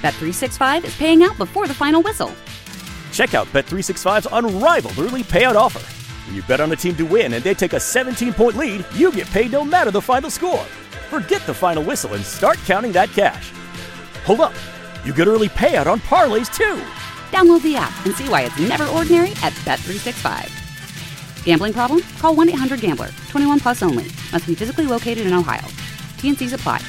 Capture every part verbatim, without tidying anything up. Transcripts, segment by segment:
Bet three sixty-five is paying out before the final whistle. Check out Bet three sixty-five's unrivaled early payout offer. When you bet on a team to win and they take a seventeen-point lead, you get paid no matter the final score. Forget the final whistle and start counting that cash. Hold up. You get early payout on parlays, too. Download the app and see why it's never ordinary at Bet three sixty-five. Gambling problem? Call one eight hundred gambler. twenty-one plus only. Must be physically located in Ohio. T N Cs apply.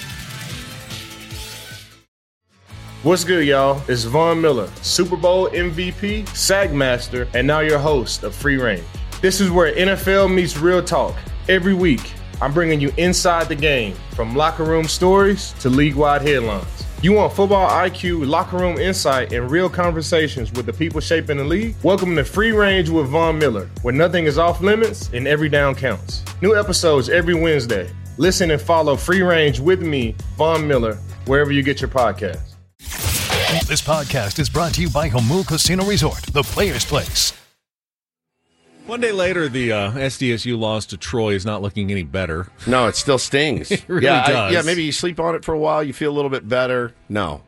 What's good, y'all? It's Von Miller, Super Bowl M V P, Sack Master, and now your host of Free Range. This is where N F L meets real talk. Every week, I'm bringing you inside the game, from locker room stories to league-wide headlines. You want football I Q, locker room insight, and real conversations with the people shaping the league? Welcome to Free Range with Von Miller, where nothing is off limits and every down counts. New episodes every Wednesday. Listen and follow Free Range with me, Von Miller, wherever you get your podcasts. This podcast is brought to you by Jamul Casino Resort, the Players' Place. One day later, the uh, S D S U loss to Troy is not looking any better. No, it still stings. It really yeah, does. I, yeah, maybe you sleep on it for a while, you feel a little bit better. No.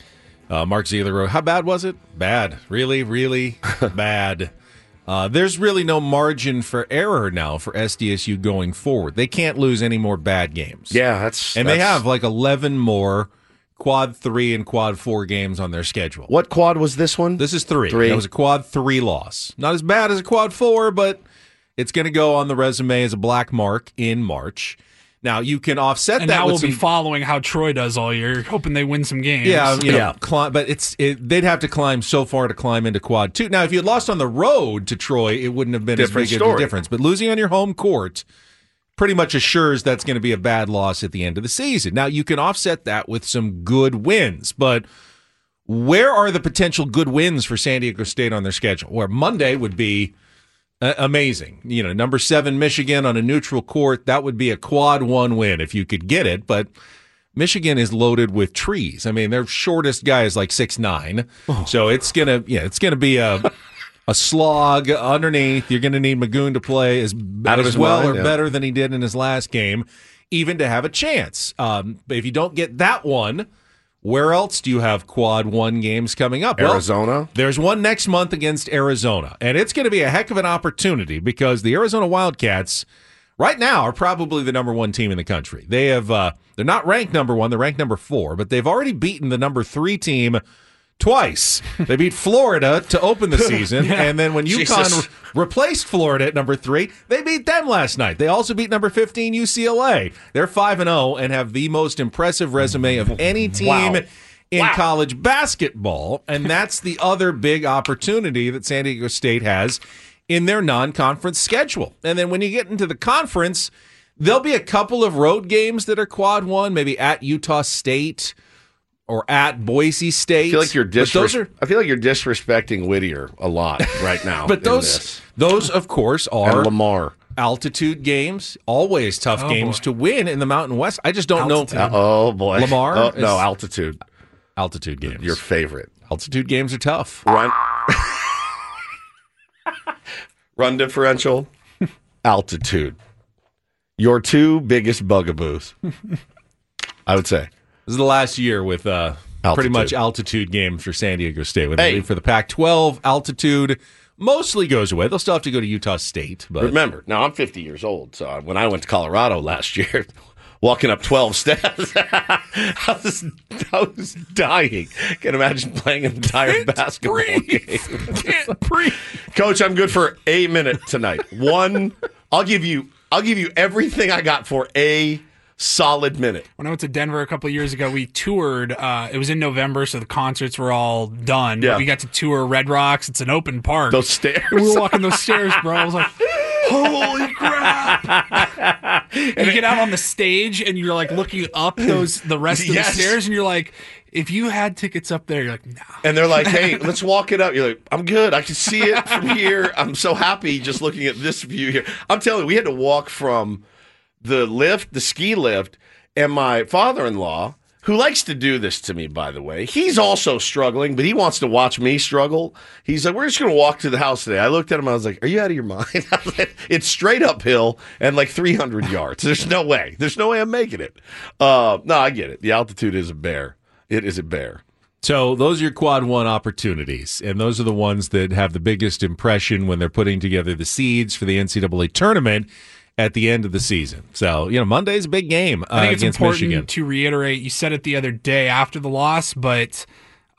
Uh, Mark Zeller wrote, how bad was it? Bad. Really, really bad. Uh, there's really no margin for error now for S D S U going forward. They can't lose any more bad games. Yeah, that's... And that's... they have like eleven more quad three and quad four games on their schedule. What quad was this one? This is three. Three. That was a quad three loss. Not as bad as a quad four, but it's going to go on the resume as a black mark in March. Now, you can offset and that now with we'll some... be following how Troy does all year, hoping they win some games. Yeah, you know, yeah. Climb, but it's it, they'd have to climb so far to climb into quad two. Now, if you had lost on the road to Troy, it wouldn't have been Different as big story. of a difference. But losing on your home court pretty much assures that's going to be a bad loss at the end of the season. Now, you can offset that with some good wins, but where are the potential good wins for San Diego State on their schedule? Where Monday would be uh, amazing. You know, number seven Michigan on a neutral court, that would be a quad one win if you could get it, but Michigan is loaded with trees. I mean, their shortest guy is like six nine, oh. so it's gonna yeah, it's gonna be a a slog underneath. You're gonna need Magoon to play as as well mind, or yeah. better than he did in his last game, even to have a chance. Um, but if you don't get that one, where else do you have quad one games coming up? Arizona. Well, there's one next month against Arizona, and it's going to be a heck of an opportunity because the Arizona Wildcats right now are probably the number one team in the country. They have uh, they're not ranked number one; they're ranked number four, but they've already beaten the number three team twice. They beat Florida to open the season, yeah. and then when UConn re- replaced Florida at number three, they beat them last night. They also beat number fifteen U C L A. They're five and zero and have the most impressive resume of any team wow. in wow. college basketball, and that's the other big opportunity that San Diego State has in their non-conference schedule. And then when you get into the conference, there'll be a couple of road games that are quad one, maybe at Utah State or at Boise State. I feel like you're dis- disres- are- I feel like you're disrespecting Whittier a lot right now. but those, this. those of course, are and Lamar altitude games. Always tough oh, games boy. to win in the Mountain West. I just don't altitude. know. Uh, oh boy, Lamar. Oh, is- no altitude. Altitude games. Your favorite altitude games are tough. run. Run differential, altitude. Your two biggest bugaboos, I would say. This is the last year with uh, pretty much altitude games for San Diego State. When they Hey. leave for the Pac twelve, altitude mostly goes away. They'll still have to go to Utah State. But Remember, now I'm fifty years old, so when I went to Colorado last year, walking up twelve steps, I was, I was dying. Can't imagine playing an entire basketball breathe. game. Can't breathe. Coach, I'm good for a minute tonight. One, I'll give you, I'll give you everything I got for a solid minute. When I went to Denver a couple of years ago, we toured. Uh, it was in November, so the concerts were all done. Yeah. But we got to tour Red Rocks. It's an open park. Those stairs. We were walking those stairs, bro. I was like, holy crap. And you get out on the stage, and you're like looking up those the rest of Yes. the stairs, and you're like, if you had tickets up there, you're like, nah. And they're like, hey, let's walk it up. You're like, I'm good. I can see it from here. I'm so happy just looking at this view here. I'm telling you, we had to walk from the lift, the ski lift, and my father-in-law, who likes to do this to me, by the way, he's also struggling, but he wants to watch me struggle. He's like, we're just going to walk to the house today. I looked at him. I was like, are you out of your mind? I was like, it's straight uphill and like three hundred yards. There's no way. There's no way I'm making it. Uh, no, I get it. The altitude is a bear. It is a bear. So those are your quad one opportunities, and those are the ones that have the biggest impression when they're putting together the seeds for the N C double A tournament at the end of the season. So, you know, Monday's a big game uh, I think it's against important Michigan. to reiterate, you said it the other day after the loss, but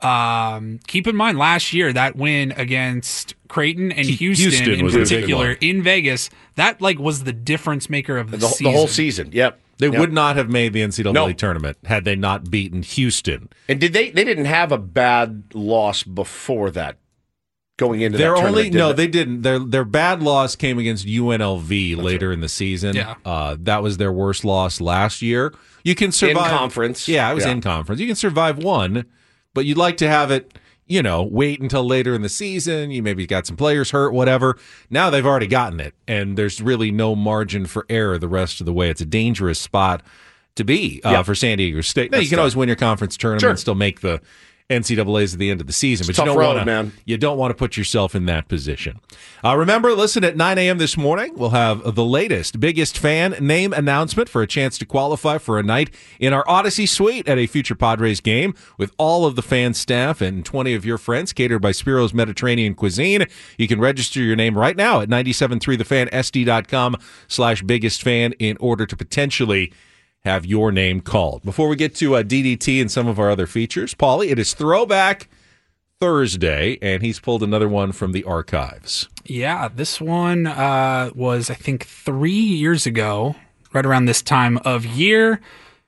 um, keep in mind last year, that win against Creighton and Houston, Houston in was a big particular one. in Vegas, that like was the difference maker of the, The, season. the whole season. Yep. They Yep. would not have made the N C double A No. tournament had they not beaten Houston. And did they? They didn't have a bad loss before that. Going into They're that only tournament, no, did they didn't. Their their bad loss came against U N L V later in the season. Yeah. Uh, that was their worst loss last year. You can survive conference. Yeah, it was Yeah. in conference. You can survive one, but you'd like to have it. You know, wait until later in the season. You maybe got some players hurt, whatever. Now they've already gotten it, and there's really no margin for error the rest of the way. It's a dangerous spot to be uh, Yeah. for San Diego State. Now, you That's can tough. always win your conference tournament Sure. and still make the N C double A's at the end of the season, It's but a you tough don't road, want to. man. You don't want to put yourself in that position. Uh, remember, listen at nine a.m. this morning. We'll have the latest biggest fan name announcement for a chance to qualify for a night in our Odyssey Suite at a future Padres game with all of the fan staff and twenty of your friends, catered by Spiro's Mediterranean Cuisine. You can register your name right now at nine seven three the fan S D dot com slash biggest fan in order to potentially have your name called. Before we get to uh, D D T and some of our other features, Paulie, it is Throwback Thursday, and he's pulled another one from the archives. Yeah, this one uh, was, I think, three years ago, right around this time of year.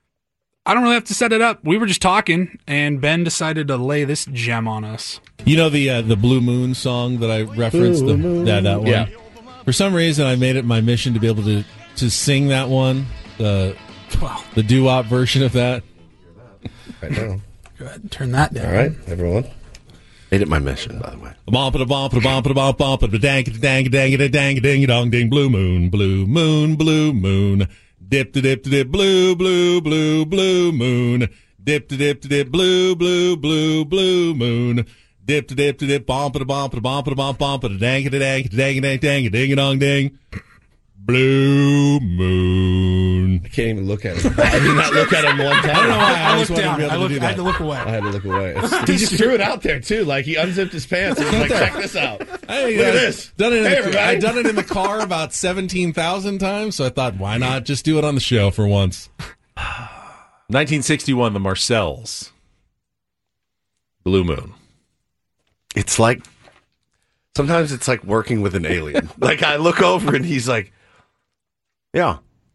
I don't really have to set it up. We were just talking, and Ben decided to lay this gem on us. You know the uh, the Blue Moon song that I referenced, the, that that one. Yeah. For some reason, I made it my mission to be able to to sing that one, the Well, the doo-wop version of that. Right now. go ahead and turn that down. All right, everyone. Made it my mission, by the way. Bump it a bump it a bump it a bump bump it a dang it a dang it dang it a dang it ding dong ding. Blue moon, blue moon, blue moon. Dip to dip to dip, blue blue blue blue moon. Dip to dip to dip, blue blue blue blue moon. Dip to dip to dip, bump it a bump it a bump it a bump bump it a dang it a dang it a dang it dang dang it ding dong ding. Blue moon. I can't even look at him. I did not look at him one time. I don't know why. I, I just looked wanted to down. be able I, to looked, do I had to that. look away. I had to look away. He just threw it out there too. Like he unzipped his pants and was like, "Check this out. Hey, Look at I've this. Done it in Hey, the, everybody." I've done it in the car about seventeen thousand times, so I thought, why not just do it on the show for once? nineteen sixty-one, the Marcells. Blue Moon. It's like, sometimes it's like working with an alien. Like I look over and he's like, yeah.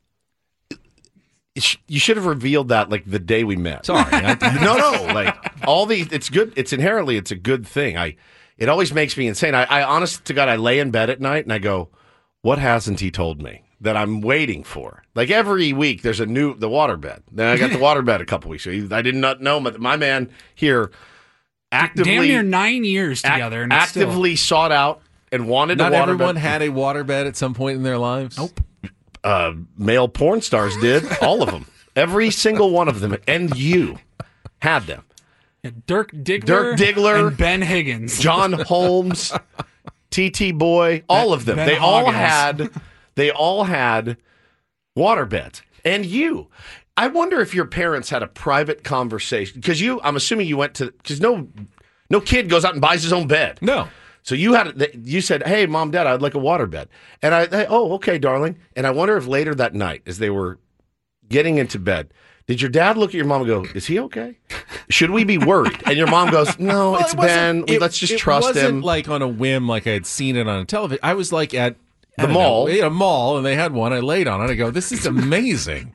It sh- You should have revealed that like the day we met. Sorry. I, no, no, like all these, it's good. It's inherently, it's a good thing. I, it always makes me insane. I, I honest to God, I lay in bed at night and I go, what hasn't he told me that I'm waiting for? Like every week there's a new, the waterbed. Then I got the waterbed a couple weeks ago. I did not know, but my man here actively, Damn near nine years ac- together. and it's still- actively sought out and wanted not a waterbed. everyone had a waterbed at some point in their lives. Nope. Uh, male porn stars did. All of them. Every single one of them. And you had them. Yeah, Dirk Diggler, Dirk Diggler, and Ben Higgins. John Holmes, T T Boy, all of them. Ben they all Hoggins. had they all had waterbeds. And you. I wonder if your parents had a private conversation because you I'm assuming you went to because no no kid goes out and buys his own bed. No. So you had you said, "Hey, mom, dad, I'd like a waterbed," and I, I, oh, okay, darling. And I wonder if later that night, as they were getting into bed, did your dad look at your mom and go, "Is he okay? Should we be worried?" And your mom goes, "No, Well, it's it wasn't- Ben. it- Let's just it trust wasn't him." like on a whim, like I had seen it on a television. I was like at I The don't mall. know, yeah, a mall, and they had one. I laid on it. I go, "This is amazing."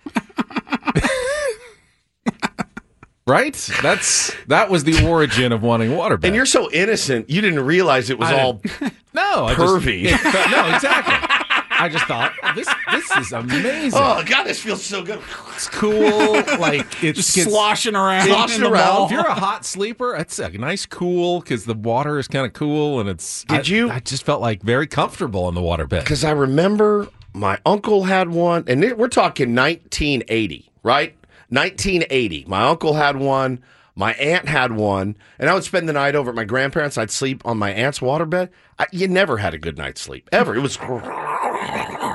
Right? That's that was the origin of wanting waterbed. And you're so innocent, you didn't realize it was I all no I just- pervy. it felt- no, exactly. I just thought this this is amazing. Oh God, this feels so good. It's cool. Like it's Just gets- sloshing around. Sloshing in the around. mall. If you're a hot sleeper, it's a nice cool because the water is kind of cool and it's. Did I, you- I just felt like very comfortable in the waterbed. Because I remember my uncle had one, and it- we're talking nineteen eighty, right? nineteen eighty. My uncle had one. My aunt had one, and I would spend the night over at my grandparents'. I'd sleep on my aunt's waterbed. I, you never had a good night's sleep, ever. It was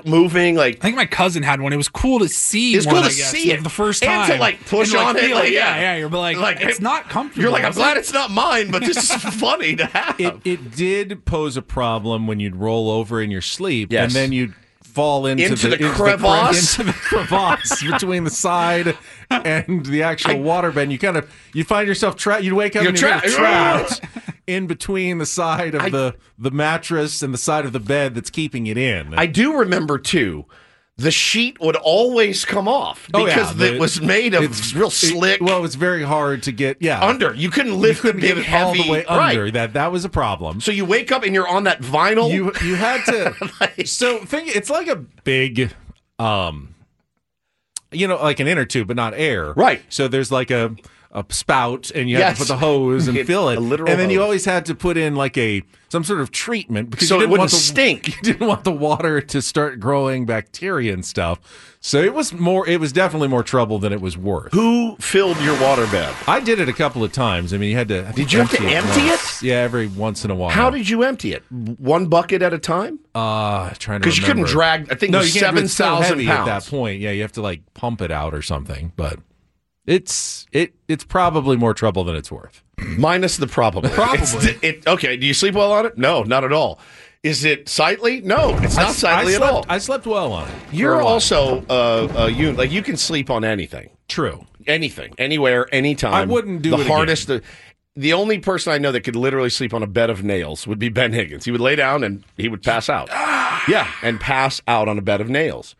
not moving. Like I think my cousin had one. It was cool to see. It's one, cool to I guess, see like, it the first and time to like push and, like, on it. feel Like, yeah, yeah, yeah. You're like, like it's not comfortable. You're like, I'm It's glad it's not mine, but this is funny to have. It, it did pose a problem when you'd roll over in your sleep, Yes. and then you'd fall into, Into the, the into crevasse. The, into the crevasse between the side and the actual I- waterbed. You kind of you find yourself trapped. You'd wake up You're and you're tra- trapped in between the side of I- the the mattress and the side of the bed that's keeping it in. I do remember too. The sheet would always come off Oh, yeah, because the- it was made of it's real it- slick. well, it's very hard to get yeah under. You couldn't lift you couldn't the big get it heavy all the way right. under. That that was a problem. So you wake up and you're on that vinyl. You you had to. Like- so think it's like a big, um, you know, like an inner tube, but not air. Right. So there's like a a spout, and you have Yes. to put the hose and It- fill it. a literal and then you hose. always had to put in like a some sort of treatment because So you it didn't wouldn't want the, stink. You didn't want the water to start growing bacteria and stuff. So it was more. It was definitely more trouble than it was worth. Who filled your waterbed? I did it a couple of times. I mean, you had to. I think Did you have to empty once. Yeah, every once in a while. How did you empty it? One bucket at a time? Uh, trying to Because you couldn't remember. drag. I think No, it was you can't. seven It's so thousand heavy pounds at that point. Yeah, you have to like pump it out or something. But it's it it's probably more trouble than it's worth. Minus the probably. Probably. It's- it, okay. Do you sleep well on it? No, not at all. Is it sightly? No, it's not I, sightly I at slept, all. I slept well on it. for You're a while. also uh, uh, you like you can sleep on anything, true. anything, anywhere, anytime. I wouldn't do the it again. hardest. The, the only person I know that could literally sleep on a bed of nails would be Ben Higgins. He would lay down and he would pass out. Yeah, and pass out on a bed of nails.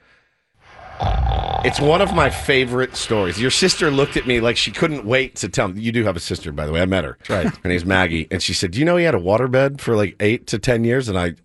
It's one of my favorite stories. Your sister looked at me like she couldn't wait to tell me. You do have a sister, by the way. I met her. Right. Her name's Maggie. And she said, do you know he had a waterbed for like eight to ten years? And I,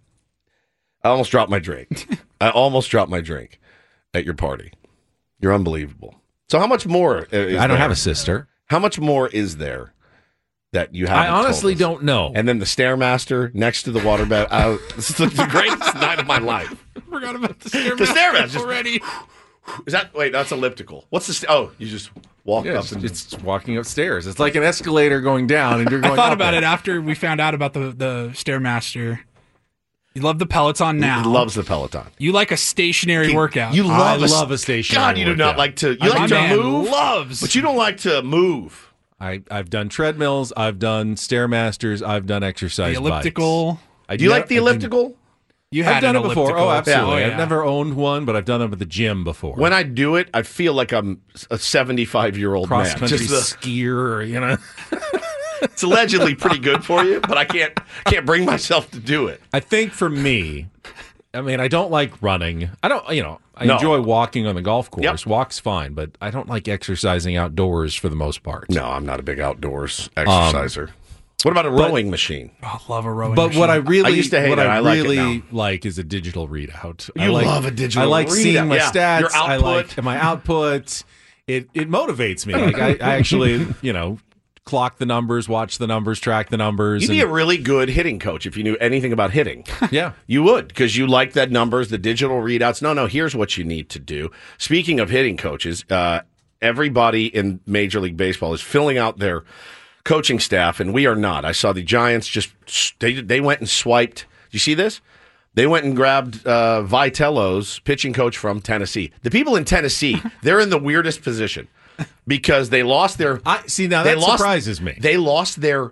I almost dropped my drink. I almost dropped my drink at your party. You're unbelievable. So how much more uh, is I don't there? have a sister. How much more is there that you have? I honestly don't know. And then the Stairmaster next to the waterbed. I, this is the greatest night of my life. Forgot about the stairmaster The Stairmaster just- already. Is that wait? That's elliptical. What's the? St- oh, you just walk Yeah, up it's, and it's walking upstairs. It's like an escalator going down, and you're going. I thought up about it. it after we found out about the the Stairmaster. You love the Peloton now. He loves the Peloton. You like a stationary workout. You love I a, love a stationary God, you do not workout. like to. You My like to man move, loves. but you don't like to move. I I've done treadmills. I've done stairmasters. I've done exercise. The elliptical. Bikes. I Do you nev- like the I do- elliptical? You had I've done an it before. elliptical. Oh, absolutely. Yeah. I've never owned one, but I've done them at the gym before. When I do it, I feel like I'm a seventy-five year old man. cross country Just the- skier, you know. it's allegedly pretty good for you, but I can't can't bring myself to do it. I think for me, I mean, I don't like running. I don't, you know, I No. enjoy walking on the golf course. Yep. Walk's fine, but I don't like exercising outdoors for the most part. No, I'm not a big outdoors exerciser. what about a rowing machine? Oh, love a rowing But machine. what I really, I used to hate what it. I I like it really now. like is a digital readout. I You like, love a digital I like seeing readout. my Yeah. stats. Your I like output. my output. It it motivates me. Like I, I actually, you know, clock the numbers, watch the numbers, track the numbers. You'd be and- a really good hitting coach if you knew anything about hitting. yeah. You would, because you like that numbers, the digital readouts. No, no, here's what you need to do. Speaking of hitting coaches, uh, everybody in Major League Baseball is filling out their coaching staff, and we are not. I saw the Giants just, they, they went and swiped. Did you see this? They went and grabbed uh, Vitello's pitching coach from Tennessee. The people in Tennessee, they're in the weirdest position because they lost their. I see now they that lost- surprises me. They lost their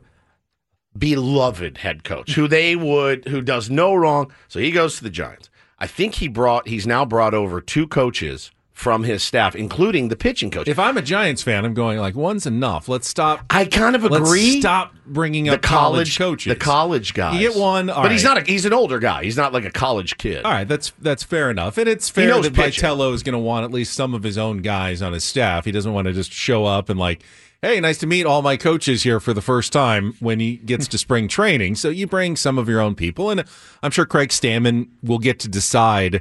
beloved head coach, who they would, who does no wrong. So he goes to the Giants. I think he brought, he's now brought over two coaches from his staff, including the pitching coach. If I'm a Giants fan, I'm going like one's enough. Let's stop. I kind of Let's agree. stop bringing the up college, coaches. the college guys. You get one, all but he's right. not. A, he's an older guy. He's not like a college kid. All right, that's that's fair enough, and it's fair knows that pitching. Vitello is going to want at least some of his own guys on his staff. He doesn't want to just show up and like, hey, nice to meet all my coaches here for the first time when he gets to spring training. So you bring some of your own people, and I'm sure Craig Stammen will get to decide,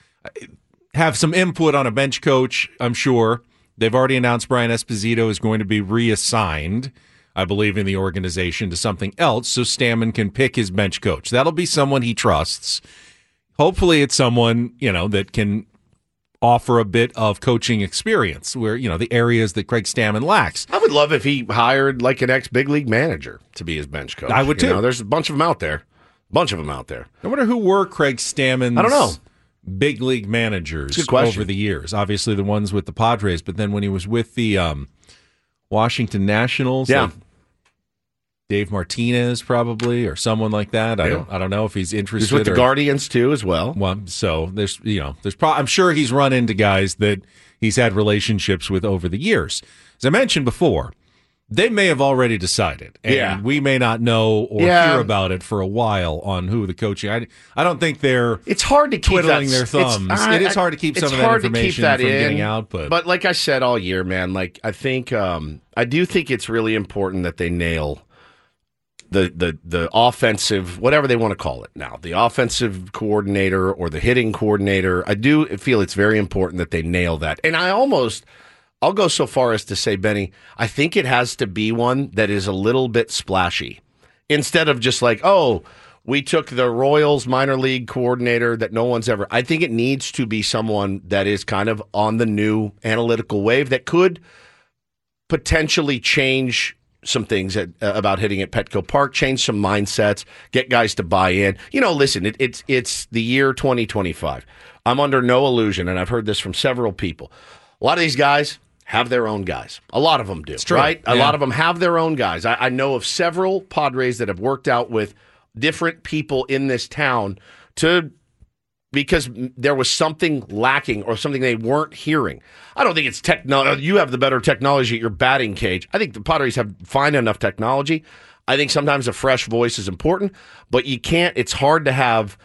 have some input on a bench coach. I'm sure they've already announced Brian Esposito is going to be reassigned, I believe, in the organization to something else, so Stammen can pick his bench coach. That'll be someone he trusts. Hopefully it's someone, you know, that can offer a bit of coaching experience where, you know, the areas that Craig Stammen lacks. I would love if he hired like an ex big league manager to be his bench coach. I would You too. know, there's a bunch of them out there. Bunch of them out there. I wonder who were Craig Stammen's I don't know. big league managers Good question. over the years. Obviously, the ones with the Padres, but then when he was with the um, Washington Nationals, Yeah. like Dave Martinez probably, or someone like that. I Yeah. don't. I don't know if he's interested. He's with the or, Guardians too, as well. Well, so there's, you know, there's. Pro- I'm sure he's run into guys that he's had relationships with over the years. As I mentioned before, they may have already decided, and Yeah. we may not know or Yeah. hear about it for a while on who the coaching. I, I don't think they're. It's hard to keep twiddling that, their it's- thumbs. I- it is hard to keep it's some of that hard to keep information that from in, getting out, but but like I said all year, man, like I think um, I do think it's really important that they nail the the the offensive, whatever they want to call it now, the offensive coordinator or the hitting coordinator. I do feel it's very important that they nail that, and I almost. I'll go so far as to say, Benny, I think it has to be one that is a little bit splashy. Instead of just like, oh, we took the Royals minor league coordinator that no one's ever. I think it needs to be someone that is kind of on the new analytical wave that could potentially change some things at, uh, about hitting at Petco Park, change some mindsets, get guys to buy in. You know, listen, it, it's it's the year twenty twenty-five. I'm under no illusion, and I've heard this from several people. A lot of these guys have their own guys. A lot of them do, right? A Yeah. lot of them have their own guys. I, I know of several Padres that have worked out with different people in this town to because there was something lacking or something they weren't hearing. I don't think it's technology. You have the better technology at your batting cage. I think the Padres have fine enough technology. I think sometimes a fresh voice is important, but you can't. It's hard to have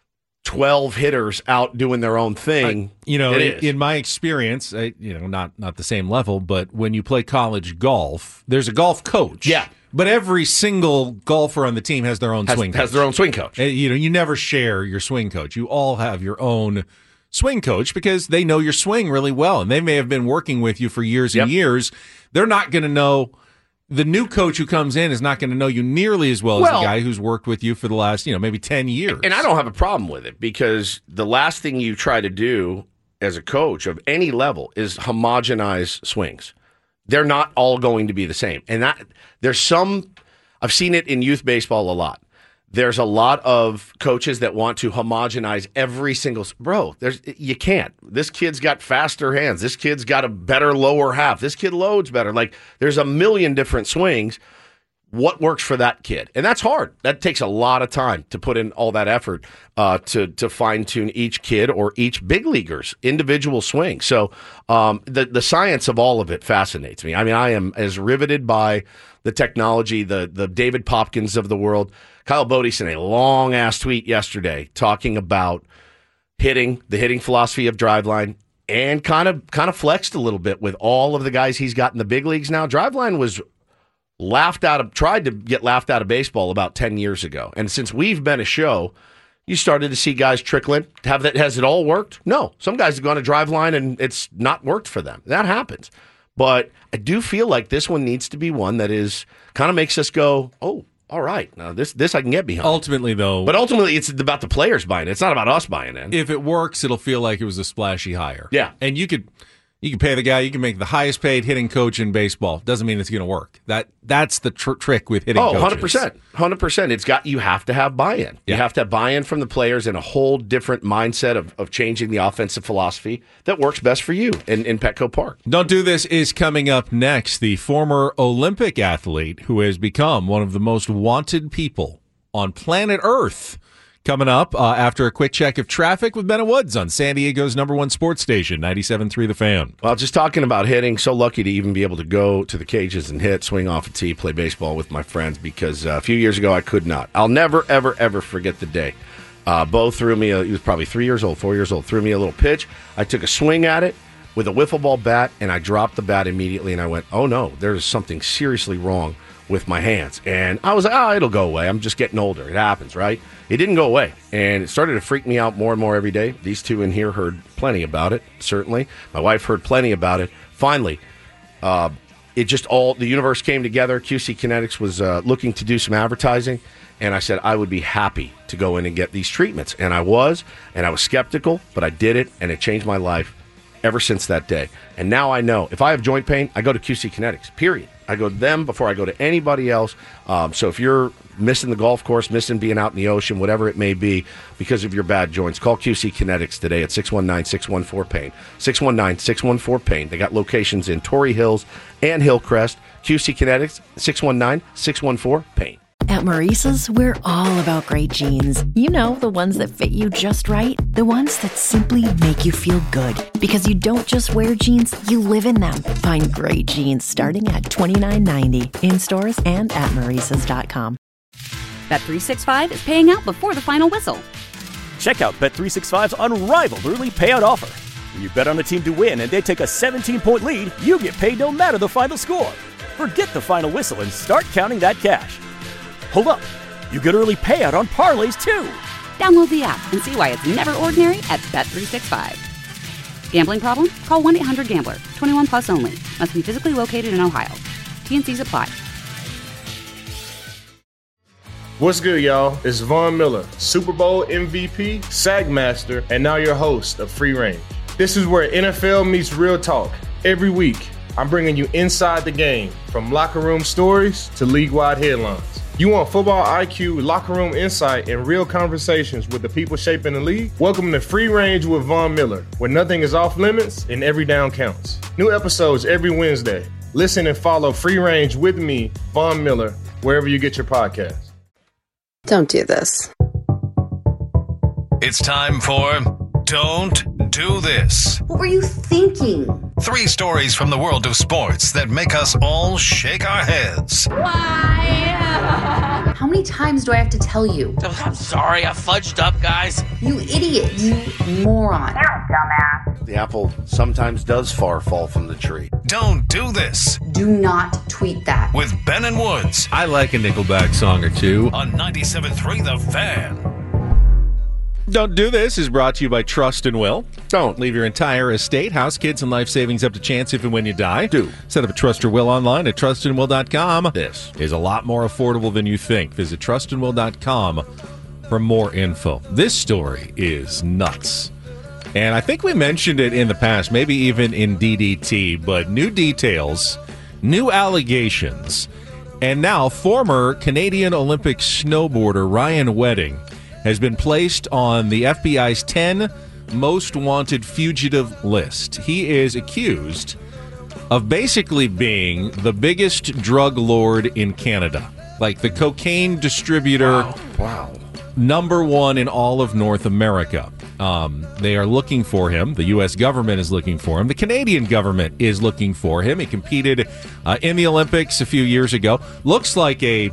twelve hitters out doing their own thing. I, you know, It in, is. in my experience, I, you know, not not the same level, but when you play college golf, there's a golf coach. Yeah. But every single golfer on the team has their own has, swing coach. has their own swing coach. Uh, You know, you never share your swing coach. You all have your own swing coach because they know your swing really well, and they may have been working with you for years and Yep. years. They're not going to know. The new coach who comes in is not going to know you nearly as well, Well- as the guy who's worked with you for the last, you know, maybe ten years. And I don't have a problem with it because the last thing you try to do as a coach of any level is homogenize swings. They're not all going to be the same. And that there's some I've seen it in youth baseball a lot. There's a lot of coaches that want to homogenize every single bro. There's you can't. This kid's got faster hands. This kid's got a better lower half. This kid loads better. Like there's a million different swings. What works for that kid? And that's hard. That takes a lot of time to put in all that effort uh, to to fine tune each kid or each big leaguer's individual swing. So um, the the science of all of it fascinates me. I mean, I am as riveted by the technology, the the David Popkins of the world. Kyle Bodie sent a long ass tweet yesterday talking about hitting, the hitting philosophy of Driveline, and kind of kind of flexed a little bit with all of the guys he's got in the big leagues now. Driveline was laughed out of, tried to get laughed out of baseball about ten years ago. And since we've been a show, you started to see guys trickling. Have that, has it all worked? No. Some guys have gone to Driveline and it's not worked for them. That happens. But I do feel like this one needs to be one that is kind of makes us go, oh, all right, now this this I can get behind. Ultimately, though, But ultimately, it's about the players buying it. It's not about us buying in. if it works, it'll feel like it was a splashy hire. Yeah. And you could you can pay the guy, you can make the highest paid hitting coach in baseball. Doesn't mean it's going to work. That that's the tr- trick with hitting Oh, coaches. one hundred percent. one hundred percent. It's got you have to have buy-in. You Yeah. have to have buy-in from the players and a whole different mindset of, of changing the offensive philosophy that works best for you in, in Petco Park. Don't Do This is coming up next. The former Olympic athlete who has become one of the most wanted people on planet Earth. Coming up uh, after a quick check of traffic with Bennett Woods on San Diego's number one sports station, ninety-seven point three The Fan. Well, just talking about hitting, so lucky to even be able to go to the cages and hit, swing off a tee, play baseball with my friends because uh, a few years ago I could not. I'll never, ever, ever forget the day. Uh, Bo threw me, a, he was probably three years old, four years old, threw me a little pitch. I took a swing at it with a wiffle ball bat, and I dropped the bat immediately, and I went, oh no, there's something seriously wrong with my hands. And I was like, oh, it'll go away. I'm just getting older. It happens, right? It didn't go away. And it started to freak me out more and more every day. These two in here heard plenty about it, certainly. My wife heard plenty about it. Finally, uh, it just all, the universe came together. Q C Kinetics was uh, looking to do some advertising. And I said, I would be happy to go in and get these treatments. And I was, and I was skeptical, but I did it, and it changed my life ever since that day. And now I know if I have joint pain, I go to Q C Kinetics, period. I go to them before I go to anybody else. Um, so if you're missing the golf course, missing being out in the ocean, whatever it may be, because of your bad joints. Call Q C Kinetics today at six one nine, six one four, pain. six one nine, six one four, pain. They got locations in Torrey Hills and Hillcrest. Q C Kinetics, six one nine, six one four, pain. At Maurice's, we're all about great jeans. You know, the ones that fit you just right. The ones that simply make you feel good. Because you don't just wear jeans, you live in them. Find great jeans starting at twenty-nine ninety in stores and at maurices dot com. Bet three sixty-five is paying out before the final whistle. Check out Bet three sixty-five's unrivaled early payout offer. When you bet on a team to win and they take a seventeen-point lead, you get paid no matter the final score. Forget the final whistle and start counting that cash. Hold up, you get early payout on parlays too. Download the app and see why it's never ordinary at Bet three sixty-five. Gambling problem? Call one eight hundred gambler. twenty-one plus only. Must be physically located in Ohio. T N Cs apply. What's good, y'all? It's Von Miller, Super Bowl M V P, Sag Master, and now your host of Free Range. This is where N F L meets real talk. Every week, I'm bringing you inside the game, from locker room stories to league-wide headlines. You want football I Q, locker room insight, and real conversations with the people shaping the league? Welcome to Free Range with Von Miller, where nothing is off limits and every down counts. New episodes every Wednesday. Listen and follow Free Range with me, Von Miller, wherever you get your podcasts. Don't do this. It's time for Don't Do This. What were you thinking? Three stories from the world of sports that make us all shake our heads. Why? How many times do I have to tell you? Oh, I'm sorry, I fudged up, guys. You idiot. You moron. Dumbass. The apple sometimes does far fall from the tree. Don't do this. Do not tweet that. With Ben and Woods. I like a Nickelback song or two. On ninety-seven point three The Fan. Don't Do This is brought to you by Trust and Will. Don't leave your entire estate, house, kids, and life savings up to chance if and when you die. Do. Set up a Trust or Will online at trust and will dot com. This is a lot more affordable than you think. Visit trust and will dot com for more info. This story is nuts. And I think we mentioned it in the past, maybe even in D D T, but new details, new allegations, and now former Canadian Olympic snowboarder Ryan Wedding has been placed on the F B I's ten most wanted fugitive list. He is accused of basically being the biggest drug lord in Canada, like the cocaine distributor. Wow. wow. Number one in all of North America. Um, they are looking for him. The U S government is looking for him. The Canadian government is looking for him. He competed uh, in the Olympics a few years ago. Looks like a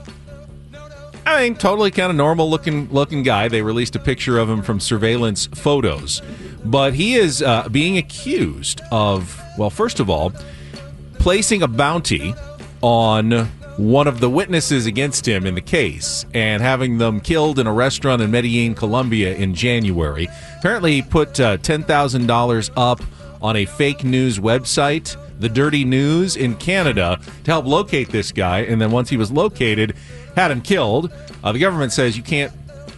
I mean, totally kind of normal looking looking guy. They released a picture of him from surveillance photos. But he is uh, being accused of, well, first of all, placing a bounty on one of the witnesses against him in the case and having them killed in a restaurant in Medellin, Colombia in January. Apparently, he put uh, ten thousand dollars up on a fake news website, The Dirty News, in Canada to help locate this guy. And then once he was located, had him killed. Uh, the government says you can't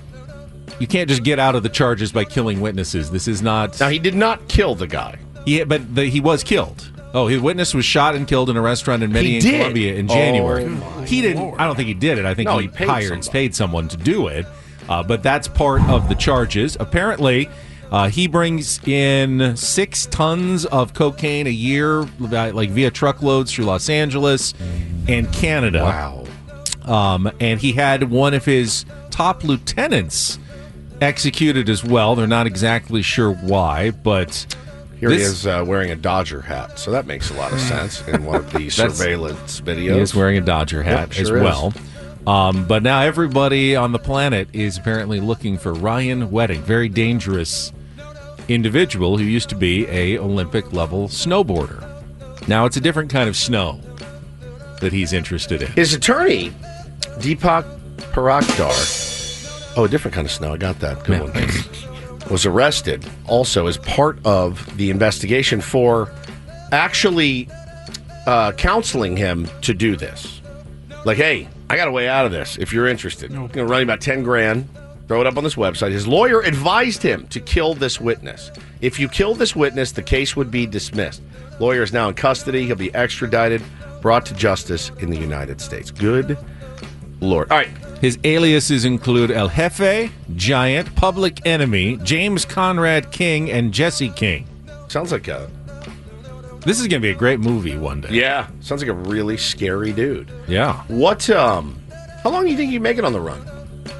you can't just get out of the charges by killing witnesses. This is not... Now, he did not kill the guy. Yeah, but the, he was killed. Oh, his witness was shot and killed in a restaurant in Medellin, Colombia in January. Oh, he didn't. Lord. I don't think he did it. I think no, he, he paid hired, somebody. paid someone to do it. Uh, but that's part of the charges. Apparently, uh, he brings in six tons of cocaine a year, like via truckloads through Los Angeles and Canada. Wow. Um, and he had one of his top lieutenants executed as well. They're not exactly sure why, but here this, he is uh, wearing a Dodger hat, so that makes a lot of sense in one of the surveillance videos. He is wearing a Dodger hat yep, sure as well. Um, but now everybody on the planet is apparently looking for Ryan Wedding, very dangerous individual who used to be a Olympic-level snowboarder. Now it's a different kind of snow that he's interested in. His attorney, Deepak Parakdar, oh, a different kind of snow, I got that, good yeah. one, was arrested also as part of the investigation for actually uh, counseling him to do this. Like, hey, I got a way out of this if you're interested. I'm going to run you about ten grand, throw it up on this website. His lawyer advised him to kill this witness. If you kill this witness, the case would be dismissed. Lawyer is now in custody. He'll be extradited, brought to justice in the United States. Good Lord. All right. His aliases include El Jefe, Giant, Public Enemy, James Conrad King, and Jesse King. Sounds like a... This is going to be a great movie one day. Yeah. Sounds like a really scary dude. Yeah. What, um... How long do you think you make it on the run?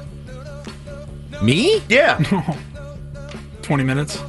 Me? Yeah. twenty minutes.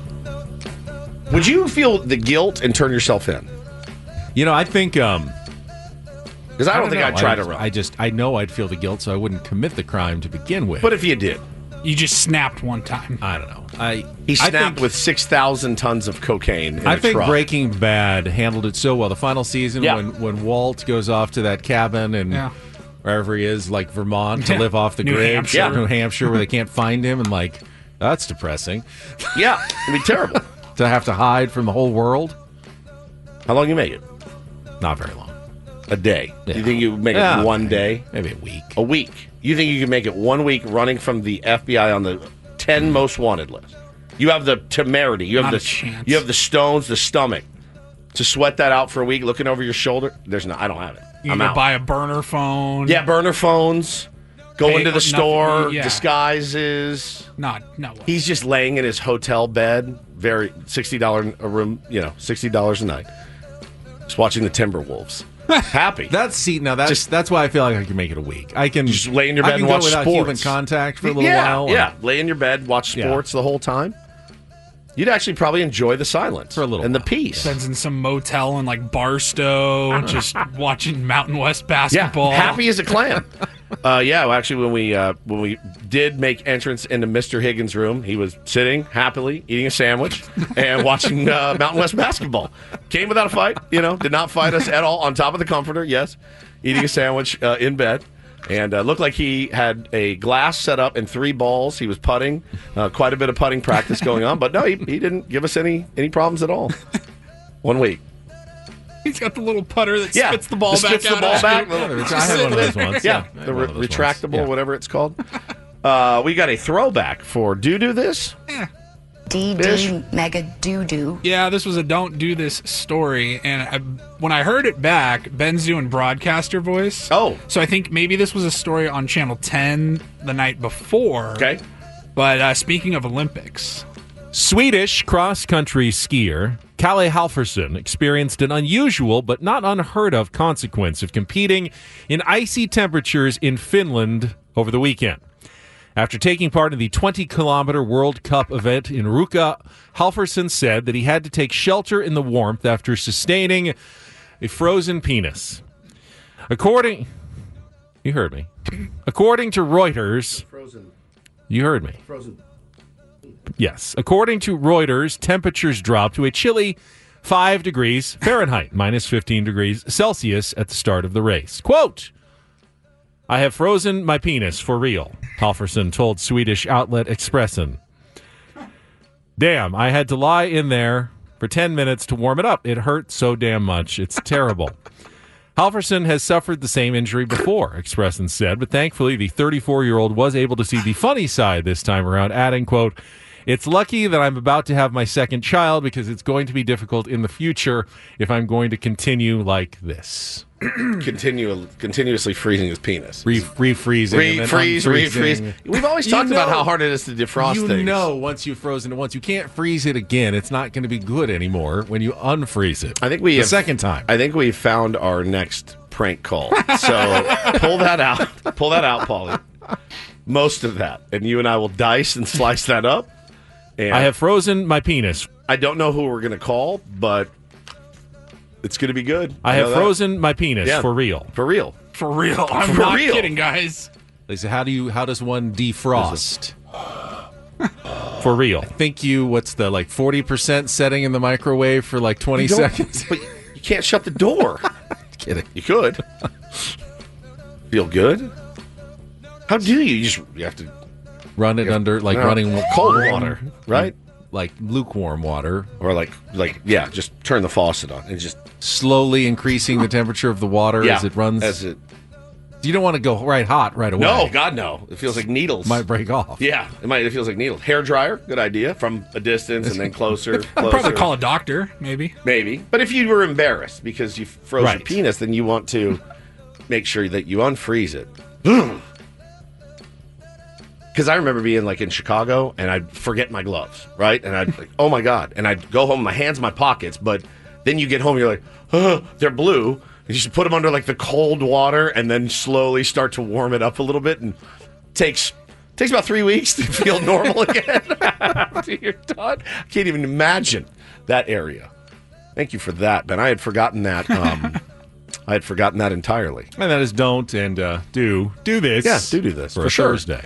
Would you feel the guilt and turn yourself in? You know, I think... um Because I, I don't think know. I'd try I, to run. I just, I know I'd feel the guilt, so I wouldn't commit the crime to begin with. But if you did? You just snapped one time. I don't know. I He snapped I think, with six thousand tons of cocaine in I a think truck. Breaking Bad handled it so well. The final season, Yeah. when, when Walt goes off to that cabin and Yeah. wherever he is, like Vermont, to Yeah. live off the New grid. Hampshire. Yeah. New Hampshire, where they can't find him. And like, that's depressing. Yeah, it'd be terrible. To have to hide from the whole world. How long you make it? Not very long. A day. Yeah. You think you make Yeah, it one day? Maybe a week. A week. You think you can make it one week running from the F B I on the ten most wanted list? You have the temerity. You have Not the a chance. You have the stones, the stomach to sweat that out for a week, looking over your shoulder. There's no. I don't have it. You I'm either out. buy a burner phone. Yeah, burner phones. Go Pay- into the nothing- store. yeah. Disguises. Not, no way. He's just laying in his hotel bed, very sixty dollars a room. You know, sixty dollars a night. Just watching the Timberwolves. Happy. That's see now that's Just- that's why I feel like I can make it a week. I can Just lay in your I bed can and go watch without sports. human contact for a little yeah, while. Yeah, lay in your bed, watch Yeah. sports the whole time. You'd actually probably enjoy the silence For a little and the while. peace. Spends in some motel in like Barstow, just watching Mountain West basketball. Yeah, happy as a clam. uh, yeah, well, actually, when we uh, when we did make entrance into Mister Higgins' room, he was sitting happily eating a sandwich and watching uh, Mountain West basketball. Came without a fight, you know, did not fight us at all. On top of the comforter, yes, eating a sandwich uh, in bed. And uh, looked like he had a glass set up and three balls. He was putting, uh, quite a bit of putting practice going on. But no, he, he didn't give us any any problems at all. One week. He's got the little putter that Yeah, spits the ball the back spits the out ball at back. you. Little- I had one of those once. Yeah, I had the one re- of those once. retractable, Yeah. whatever it's called. Uh, we got a throwback for Do Do This. D D Mega Doo Doo. Yeah, this was a don't do this story, and I, when I heard it back, Ben's doing broadcaster voice. Oh, so I think maybe this was a story on Channel ten the night before. Okay. But uh, speaking of Olympics, Swedish cross-country skier Kalle Halfvarsson experienced an unusual but not unheard of consequence of competing in icy temperatures in Finland over the weekend. After taking part in the twenty-kilometer World Cup event in Ruka, Halfvarsson said that he had to take shelter in the warmth after sustaining a frozen penis. According... You heard me. According to Reuters... Frozen. You heard me. Frozen. Yes. According to Reuters, temperatures dropped to a chilly five degrees Fahrenheit, minus fifteen degrees Celsius at the start of the race. Quote, I have frozen my penis for real, Halfvarsson told Swedish outlet Expressen. Damn, I had to lie in there for ten minutes to warm it up. It hurt so damn much. It's terrible. Halfvarsson has suffered the same injury before, Expressen said, but thankfully the thirty-four-year-old was able to see the funny side this time around, adding, quote, it's lucky that I'm about to have my second child because it's going to be difficult in the future if I'm going to continue like this. Continue, continuously freezing his penis. Re- refreezing. and then Refreeze, unfreezing. refreeze. We've always You talked about know- how hard it is to defrost you things. know once you've frozen it once, you can't freeze it again. It's not going to be good anymore when you unfreeze it. I think we the have, second time. I think we found our next prank call. So pull that out. Pull that out, Paulie. Most of that. And you and I will dice and slice that up. And I have frozen my penis. I don't know who we're going to call, but it's going to be good. I know have that. frozen my penis Yeah. for real. For real. for real, I'm For not real. kidding, guys. They say, how do you? How does one defrost? For real. I think you. What's the like forty percent setting in the microwave for like twenty You don't- seconds? But you can't shut the door. Kidding. You could. Feel good? How do you? You just you have to Run it under like No. running Cold warm- water, right? Like lukewarm water, or like like yeah, just turn the faucet on and just slowly increasing the temperature of the water yeah, as it runs. As it You don't want to go right hot right away. No, God no. It feels like needles. Might break off. Yeah, it might. It feels like needles. Hair dryer, good idea. From a distance and then closer. I'd closer. probably call a doctor, maybe. Maybe, but if you were embarrassed because you froze your Right. penis, then you want to make sure that you unfreeze it. Because I remember being like in Chicago and I'd forget my gloves, right? And I'd like, oh my God. And I'd go home, my hands in my pockets, but then you get home, you're like, oh, they're blue. And you should put them under like the cold water and then slowly start to warm it up a little bit. And it takes takes about three weeks to feel normal again after you're done. I can't even imagine that area. Thank you for that, Ben. I had forgotten that. Um, I had forgotten that entirely. And that is don't and uh, do. Do this. Yeah, do do this. For, for sure. Thursday.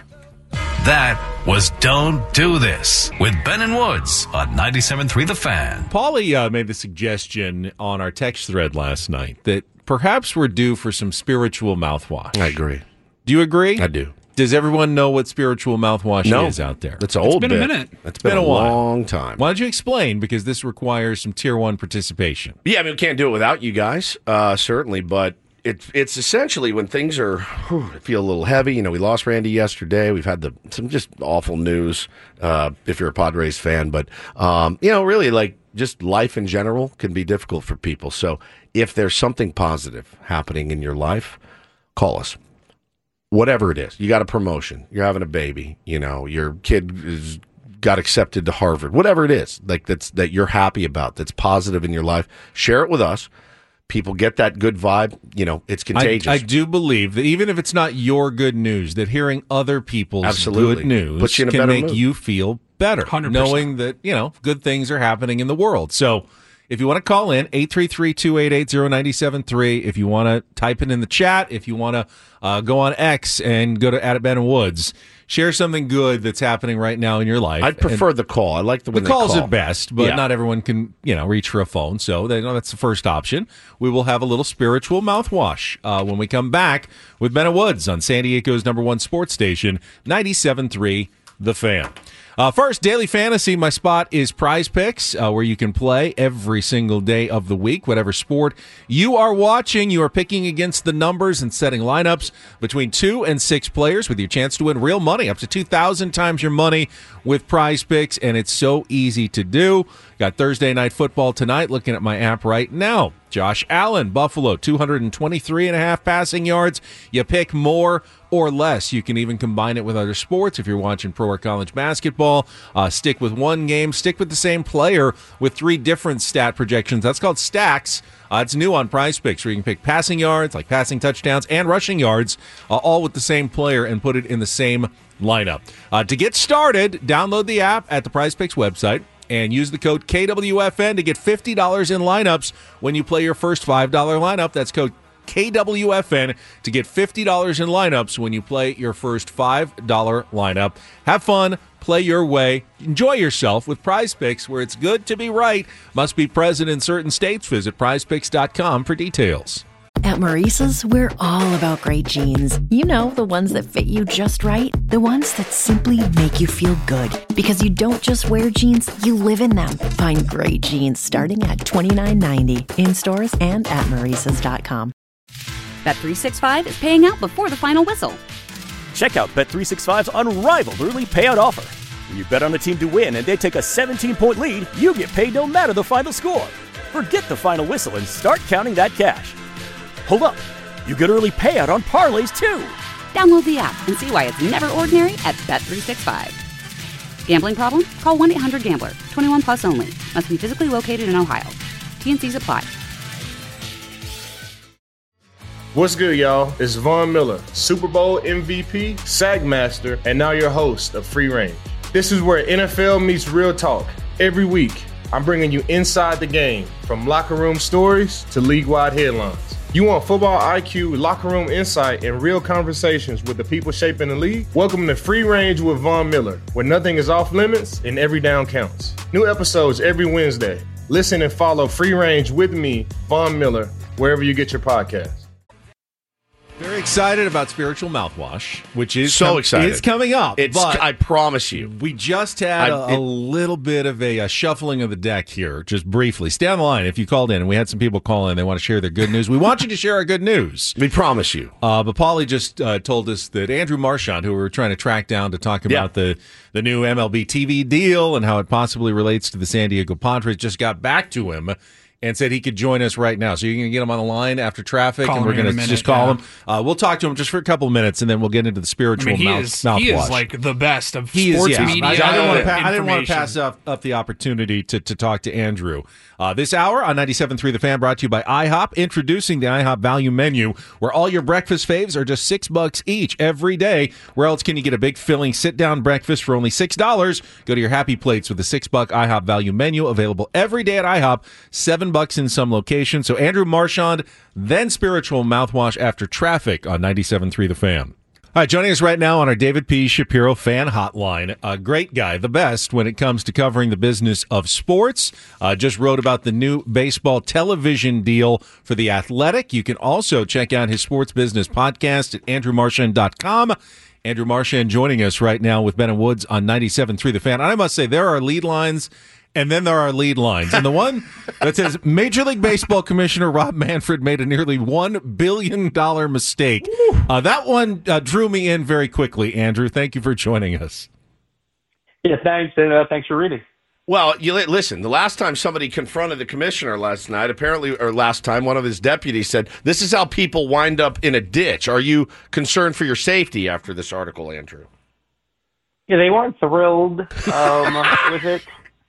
That was Don't Do This with Ben and Woods on ninety-seven point three The Fan. Paulie uh, made the suggestion on our text thread last night that perhaps we're due for some spiritual mouthwash. I agree. Do you agree? I do. Does everyone know what spiritual mouthwash no. is out there? It's old. It's been bit. a minute. It's been, been a, a long time. Why don't you explain? Because this requires some tier one participation. Yeah, I mean, we can't do it without you guys, uh, certainly, but It, it's essentially when things are whew, feel a little heavy. You know, we lost Randy yesterday. We've had the some just awful news. Uh, if you're a Padres fan, but um, you know, really, like just life in general can be difficult for people. So if there's something positive happening in your life, call us. Whatever it is, you got a promotion, you're having a baby, you know, your kid is got accepted to Harvard. Whatever it is, like that's that you're happy about, that's positive in your life, share it with us. People get that good vibe, you know, it's contagious. I, I do believe that even if it's not your good news, that hearing other people's Absolutely. good news Puts you in a can better make mood. you feel better, one hundred percent. knowing that, you know, good things are happening in the world. So if you want to call in, eight three three, two eight eight, zero nine seven three. If you want to type it in the chat, if you want to uh, go on X and go to at Ben and Woods, share something good that's happening right now in your life. I'd prefer and the call. I like the when the they calls call. are best, but Yeah. not everyone can, you know, reach for a phone. So they know that's the first option. We will have a little spiritual mouthwash uh, when we come back with Ben and Woods on San Diego's number one sports station, ninety-seven point three The Fan. Uh, first, Daily Fantasy. My spot is Prize Picks, uh, where you can play every single day of the week, whatever sport you are watching. You are picking against the numbers and setting lineups between two and six players with your chance to win real money, up to two thousand times your money with Prize Picks, and it's so easy to do. Got Thursday Night Football tonight, looking at my app right now. Josh Allen, Buffalo, two hundred twenty-three and a half passing yards. You pick more or less. You can even combine it with other sports if you're watching pro or college basketball. Uh, stick with one game. Stick with the same player with three different stat projections. That's called stacks. Uh, it's new on Prize Picks, where you can pick passing yards, like passing touchdowns, and rushing yards, uh, all with the same player and put it in the same lineup. Uh, to get started, download the app at the Prize Picks website and use the code K W F N to get fifty dollars in lineups when you play your first five dollar lineup. That's code K W F N to get fifty dollars in lineups when you play your first five dollar lineup. Have fun, play your way, enjoy yourself with Prize Picks, where it's good to be right. Must be present in certain states. Visit prize picks dot com for details. At Maurice's, we're all about great jeans. You know, the ones that fit you just right. The ones that simply make you feel good. Because you don't just wear jeans, you live in them. Find great jeans starting at twenty-nine ninety in stores and at maurices dot com. Bet three sixty-five is paying out before the final whistle. Check out Bet three sixty-five's unrivaled early payout offer. When you bet on a team to win and they take a seventeen-point lead, you get paid no matter the final score. Forget the final whistle and start counting that cash. Hold up, you get early payout on parlays too. Download the app and see why it's never ordinary at Bet three sixty-five. Gambling problem? Call one eight hundred gambler. twenty-one plus only. Must be physically located in Ohio. T N Cs apply. What's good, y'all? It's Von Miller, Super Bowl M V P, Sack Master, and now your host of Free Range. This is where N F L meets real talk. Every week, I'm bringing you inside the game, from locker room stories to league-wide headlines. You want football I Q, locker room insight, and real conversations with the people shaping the league? Welcome to Free Range with Von Miller, where nothing is off limits and every down counts. New episodes every Wednesday. Listen and follow Free Range with me, Von Miller, wherever you get your podcasts. Very excited about Spiritual Mouthwash, which is So com- excited. is coming up. It's, but I promise you. we just had a I- it- a little bit of a, a shuffling of the deck here, just briefly. Stay on the line if you called in, and we had some people call in. They want to share their good news. We want you to share our good news. We promise you. Uh, but Paulie just uh, told us that Andrew Marchand, who we were trying to track down to talk about Yeah. the, the new M L B T V deal and how it possibly relates to the San Diego Padres, just got back to him and said he could join us right now. So you're going to get him on the line after traffic, Call and we're him in going a to minute, just call yeah. him. Uh, we'll talk to him just for a couple of minutes, and then we'll get into the I spiritual mean, he mouth, is mouthwash. he is like the best of He sports is, yeah. media. I, I didn't want to, pa- I didn't want to information. pass up, up the opportunity to, to talk to Andrew. Uh, this hour on ninety-seven point three The Fan, brought to you by IHOP, introducing the IHOP Value Menu, where all your breakfast faves are just six bucks each every day. Where else can you get a big, filling, sit-down breakfast for only six dollars? Go to your Happy Plates with the six-buck IHOP Value Menu, available every day at IHOP, seven bucks in some locations. So Andrew Marchand, then spiritual mouthwash after traffic on ninety-seven point three The Fan. All right, joining us right now on our David P. Shapiro fan hotline, a great guy, the best when it comes to covering the business of sports. Uh, just wrote about the new baseball television deal for The Athletic. You can also check out his sports business podcast at andrew marchand dot com. Andrew Marchand joining us right now with Ben and Woods on ninety-seven point three The Fan. And I must say, there are lead lines, and then there are lead lines. And the one that says Major League Baseball Commissioner Rob Manfred made a nearly one billion dollars mistake. Uh, that one uh, drew me in very quickly, Andrew. Thank you for joining us. Yeah, thanks, and uh, thanks for reading. Well, you li- listen, the last time somebody confronted the commissioner last night, apparently, or last time, one of his deputies said, this is how people wind up in a ditch. Are you concerned for your safety after this article, Andrew? Yeah, they weren't thrilled um, with it.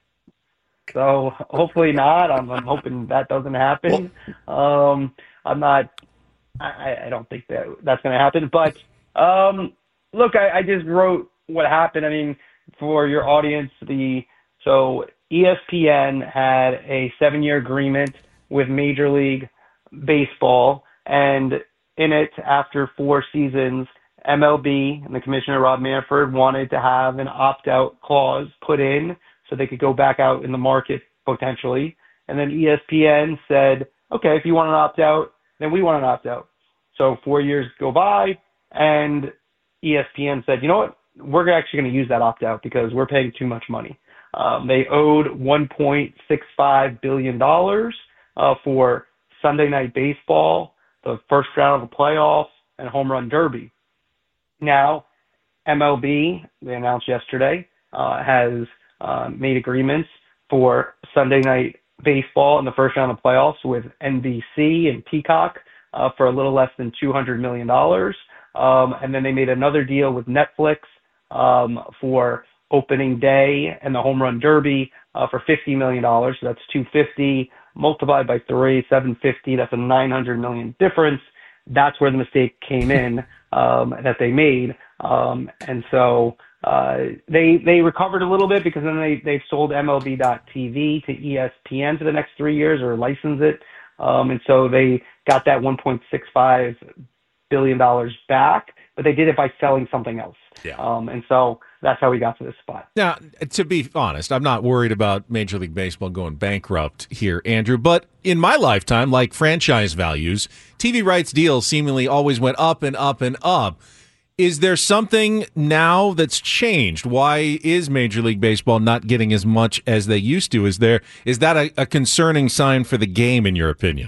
So hopefully not. I'm, I'm hoping that doesn't happen. Um, I'm not. I, I don't think that that's going to happen. But um, look, I, I just wrote what happened. I mean, for your audience, the so E S P N had a seven-year agreement with Major League Baseball, and in it, after four seasons, M L B and the commissioner Rob Manfred wanted to have an opt-out clause put in so they could go back out in the market potentially. And then E S P N said, okay, if you want an opt-out, then we want an opt-out. So four years go by, and E S P N said, you know what, we're actually going to use that opt-out because we're paying too much money. Um, they owed one point six five billion dollars uh, for Sunday Night Baseball, the first round of the playoffs, and Home Run Derby. Now, M L B, they announced yesterday, uh, has uh, made agreements for Sunday Night Baseball in the first round of playoffs with N B C and Peacock uh, for a little less than two hundred million dollars. Um, and then they made another deal with Netflix um, for opening day and the Home Run Derby uh, for fifty million dollars. So that's two hundred fifty dollars multiplied by three, seven hundred fifty dollars. That's a nine hundred million dollars difference. That's where the mistake came in um, that they made. Um, and so uh, they they recovered a little bit because then they, they've sold M L B dot T V to E S P N for the next three years or licensed it. Um, and so they got that one point six five billion dollars back, but they did it by selling something else. Yeah. Um, and so that's how we got to this spot. Now, to be honest, I'm not worried about Major League Baseball going bankrupt here, Andrew, but in my lifetime, like franchise values, T V rights deals seemingly always went up and up and up. Is there something now that's changed? Why is Major League Baseball not getting as much as they used to? Is there is that a, a concerning sign for the game, in your opinion?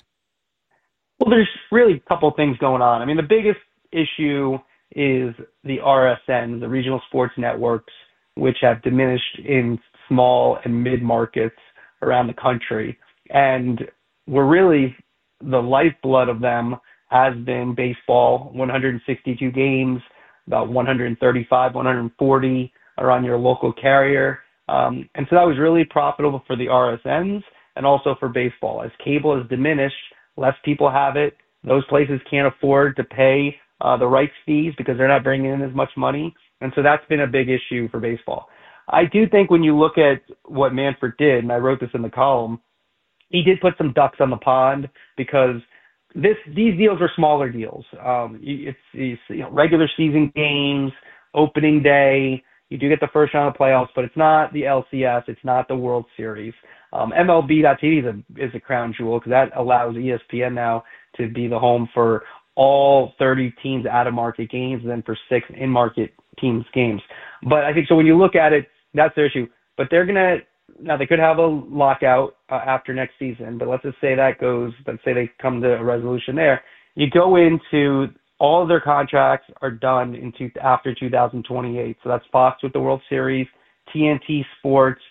Well, there's really a couple of things going on. I mean, the biggest issue is the R S N, the regional sports networks, which have diminished in small and mid markets around the country. And we're really, the lifeblood of them has been baseball, one hundred sixty-two games, about one hundred thirty-five, one hundred forty are on your local carrier. Um, and so that was really profitable for the R S Ns and also for baseball. As cable has diminished, less people have it. Those places can't afford to pay uh, the rights fees because they're not bringing in as much money. And so that's been a big issue for baseball. I do think when you look at what Manfred did, and I wrote this in the column, he did put some ducks on the pond because this these deals are smaller deals. Um, it's, it's you know, regular season games, opening day. You do get the first round of playoffs, but it's not the L C S. It's not the World Series. Um, M L B dot T V is a, is a crown jewel because that allows E S P N now to be the home for all thirty teams out-of-market games and then for six in-market teams games. But I think so when you look at it, that's their issue. But they're going to – now they could have a lockout uh, after next season, but let's just say that goes – let's say they come to a resolution there. You go into – all of their contracts are done into after two thousand twenty-eight. So that's Fox with the World Series, T N T Sports,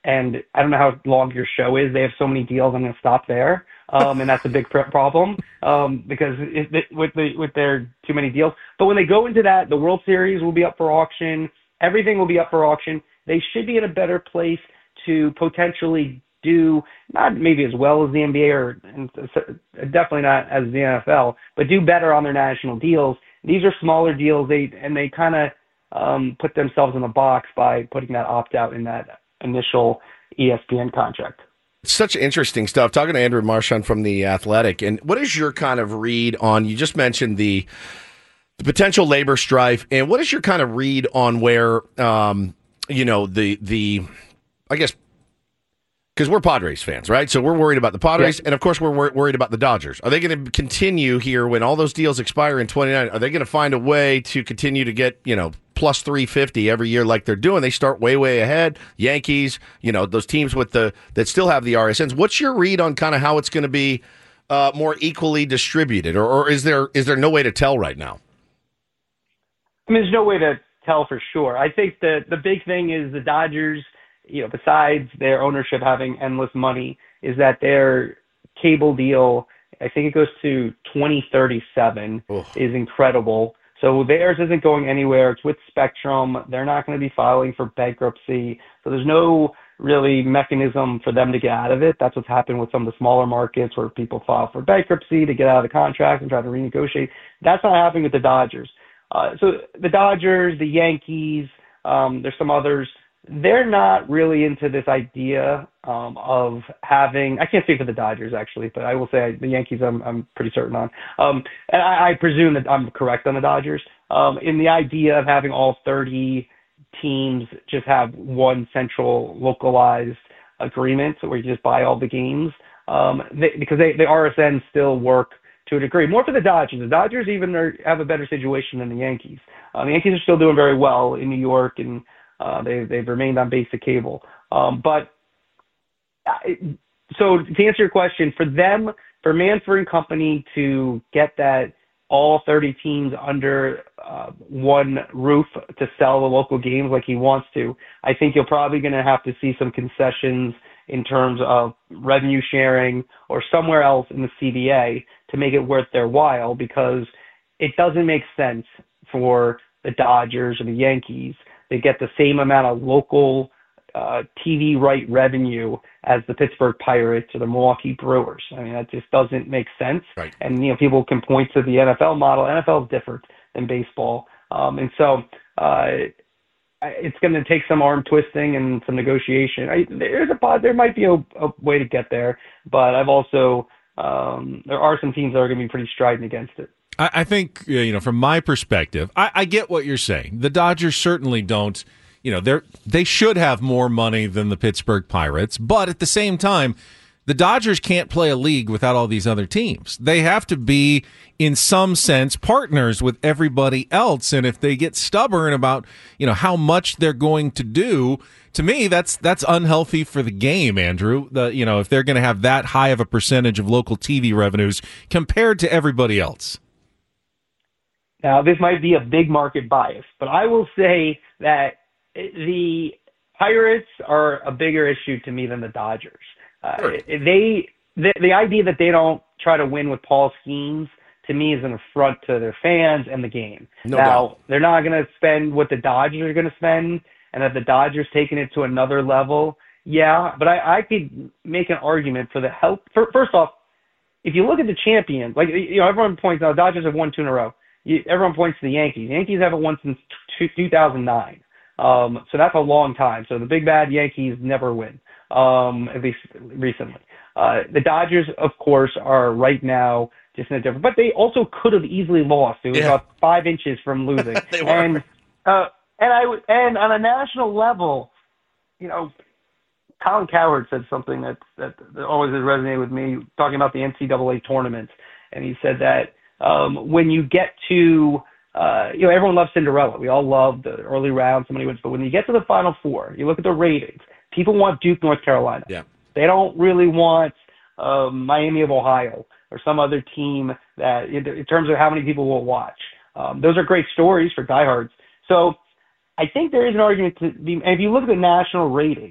and I don't know how long your show is. They have so many deals. I'm going to stop there, um, and that's a big pr- problem um, because it, it, with the with their too many deals. But when they go into that, the World Series will be up for auction. Everything will be up for auction. They should be in a better place to potentially do not maybe as well as the N B A or and definitely not as the N F L, but do better on their national deals. These are smaller deals. They and they kind of um, put themselves in the box by putting that opt out in that initial E S P N contract. Such interesting stuff. Talking to Andrew Marchand from The Athletic. And what is your kind of read on, you just mentioned the, the potential labor strife, and what is your kind of read on where, um, you know, the, the I guess, because we're Padres fans, right? So we're worried about the Padres, yeah. and of course we're wor- worried about the Dodgers. Are they going to continue here when all those deals expire in twenty-nine? Are they going to find a way to continue to get, you know, plus three fifty every year like they're doing? They start way, way ahead. Yankees, you know, those teams with the that still have the R S Ns. What's your read on kind of how it's going to be uh, more equally distributed, or, or is there is there no way to tell right now? I mean, there's no way to tell for sure. I think the the big thing is the Dodgers, you know, besides their ownership having endless money, is that their cable deal, I think it goes to twenty thirty-seven, Ugh. is incredible. So theirs isn't going anywhere. It's with Spectrum. They're not going to be filing for bankruptcy. So there's no really mechanism for them to get out of it. That's what's happened with some of the smaller markets where people file for bankruptcy to get out of the contract and try to renegotiate. That's not happening with the Dodgers. Uh, so the Dodgers, the Yankees, um, there's some others. They're not really into this idea um, of having, I can't speak for the Dodgers actually, but I will say the Yankees I'm, I'm pretty certain on. Um, and I, I presume that I'm correct on the Dodgers um, in the idea of having all thirty teams just have one central localized agreement where you just buy all the games um, they, because they, the R S Ns still work to a degree. More for the Dodgers. The Dodgers even are, have a better situation than the Yankees. Uh, the Yankees are still doing very well in New York, and Uh, they, they've remained on basic cable. Um, but I, so to answer your question, for them, for Manfred and Company to get that all thirty teams under uh, one roof to sell the local games like he wants to, I think you're probably going to have to see some concessions in terms of revenue sharing or somewhere else in the C B A to make it worth their while, because it doesn't make sense for the Dodgers or the Yankees. They get the same amount of local uh, T V right revenue as the Pittsburgh Pirates or the Milwaukee Brewers. I mean, that just doesn't make sense. Right. And, you know, people can point to the N F L model. N F L is different than baseball. Um, and so uh, it's going to take some arm twisting and some negotiation. I, there's a There might be a, a way to get there, but I've also um, there are some teams that are going to be pretty strident against it. I think, you know, from my perspective, I, I get what you're saying. The Dodgers certainly don't, you know, they're they should have more money than the Pittsburgh Pirates, but at the same time, the Dodgers can't play a league without all these other teams. They have to be, in some sense, partners with everybody else, and if they get stubborn about, you know, how much they're going to do, to me, that's that's unhealthy for the game, Andrew. The, you know, if they're going to have that high of a percentage of local T V revenues compared to everybody else. Now, this might be a big market bias, but I will say that the Pirates are a bigger issue to me than the Dodgers. Uh, sure. They the, the idea that they don't try to win with Paul Skeens, to me, is an affront to their fans and the game. No now, doubt. They're not going to spend what the Dodgers are going to spend, and that the Dodgers taking it to another level. Yeah, but I, I could make an argument for the help. For, first off, if you look at the champions, like, you know, everyone points out Dodgers have won two in a row. You, everyone points to the Yankees. The Yankees haven't won since two thousand nine. Um, so that's a long time. So the big bad Yankees never win, um, at least recently. Uh, the Dodgers, of course, are right now just in a different, but they also could have easily lost. It was Yeah. about five inches from losing. They were. And, uh, and I, w- and on a national level, you know, Colin Cowherd said something that, that, that always has resonated with me, talking about the N C double A tournament. And he said that, Um, when you get to, uh, you know, everyone loves Cinderella. We all love the early round, somebody wins. But when you get to the Final Four, you look at the ratings. People want Duke, North Carolina. Yeah. They don't really want um, Miami of Ohio or some other team that, in, in terms of how many people will watch. Um, those are great stories for diehards. So I think there is an argument to be, and if you look at the national ratings,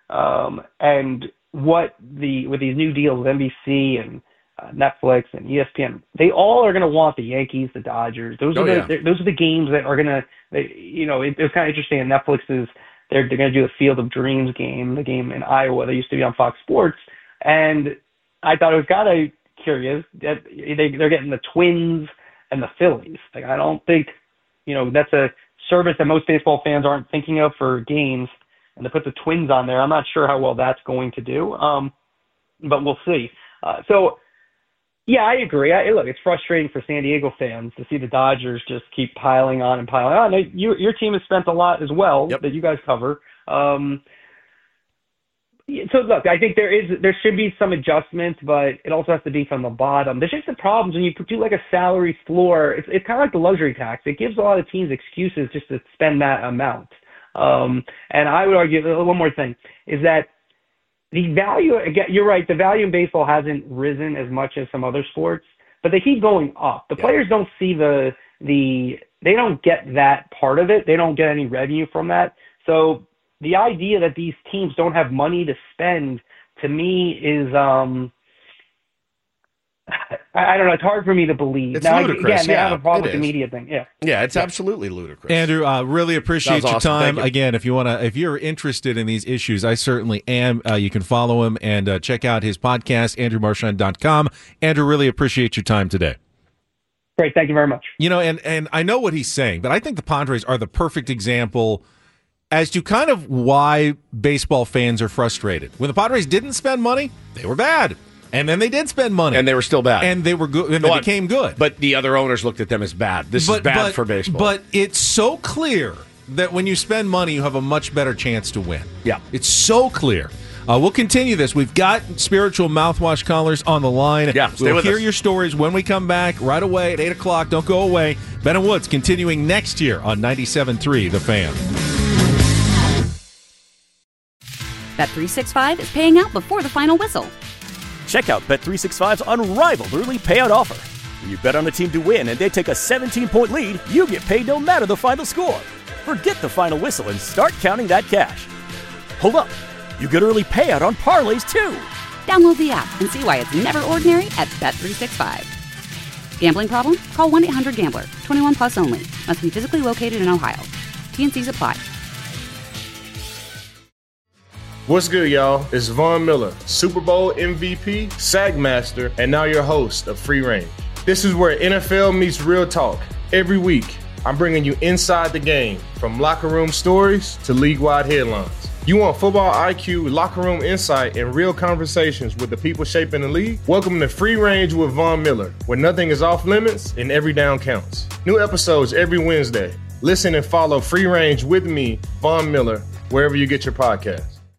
Um, and what the with these new deals with N B C and uh, Netflix and E S P N, they all are going to want the Yankees, the Dodgers. Those Oh, are the yeah. those are the games that are going to, you know, it, it's kind of interesting. And Netflix is they're they're going to do the Field of Dreams game, the game in Iowa that used to be on Fox Sports, and I thought it was kind of curious that they they're getting the Twins and the Phillies. Like, I don't think, you know, that's a service that most baseball fans aren't thinking of for games, and to put the Twins on there, I'm not sure how well that's going to do, um, but we'll see. Uh, so, yeah, I agree. I, look, it's frustrating for San Diego fans to see the Dodgers just keep piling on and piling on. They, you, your team has spent a lot as well Yep. that you guys cover. Um, So look, I think there is there should be some adjustments, but it also has to be from the bottom. There's just the problems when you do like a salary floor. It's it's kind of like the luxury tax. It gives a lot of teams excuses just to spend that amount. Um, and I would argue one more thing is that the value. Again, you're right. The value in baseball hasn't risen as much as some other sports, but they keep going up. The players don't see the the they don't get that part of it. They don't get any revenue from that. So the idea that these teams don't have money to spend, to me, is um, I, I don't know. It's hard for me to believe. It's now, ludicrous. Again, they Yeah, have a problem it with the is. media thing. Yeah. Yeah, it's absolutely ludicrous. Andrew, uh, really appreciate That was your awesome. time. Thank you. Again, if you want to, if you're interested in these issues, I certainly am. Uh, you can follow him and uh, check out his podcast, andrew marchand dot com. Andrew, really appreciate your time today. Great. Thank you very much. You know, and and I know what he's saying, but I think the Padres are the perfect example as to kind of why baseball fans are frustrated. When the Padres didn't spend money, they were bad. And then they did spend money. And they were still bad. And they were good. And they Well, became good. But the other owners looked at them as bad. This is bad for baseball. But it's so clear that when you spend money, you have a much better chance to win. Yeah. It's so clear. Uh, we'll continue this. We've got spiritual mouthwash callers on the line. Yeah, stay we'll with hear us. your stories when we come back right away at eight o'clock. Don't go away. Ben and Woods continuing next year on ninety-seven point three The Fan. Bet three sixty-five is paying out before the final whistle. Check out Bet three sixty-five's unrivaled early payout offer. When you bet on a team to win and they take a seventeen-point lead, you get paid no matter the final score. Forget the final whistle and start counting that cash. Hold up. You get early payout on parlays, too. Download the app and see why it's never ordinary at Bet three sixty-five. Gambling problem? Call one eight hundred gambler. twenty-one plus only. Must be physically located in Ohio. T N Cs apply. What's good, y'all? It's Von Miller, Super Bowl M V P, SAG Master, and now your host of Free Range. This is where N F L meets real talk. Every week, I'm bringing you inside the game, from locker room stories to league-wide headlines. You want football I Q, locker room insight, and real conversations with the people shaping the league? Welcome to Free Range with Von Miller, where nothing is off limits and every down counts. New episodes every Wednesday. Listen and follow Free Range with me, Von Miller, wherever you get your podcasts.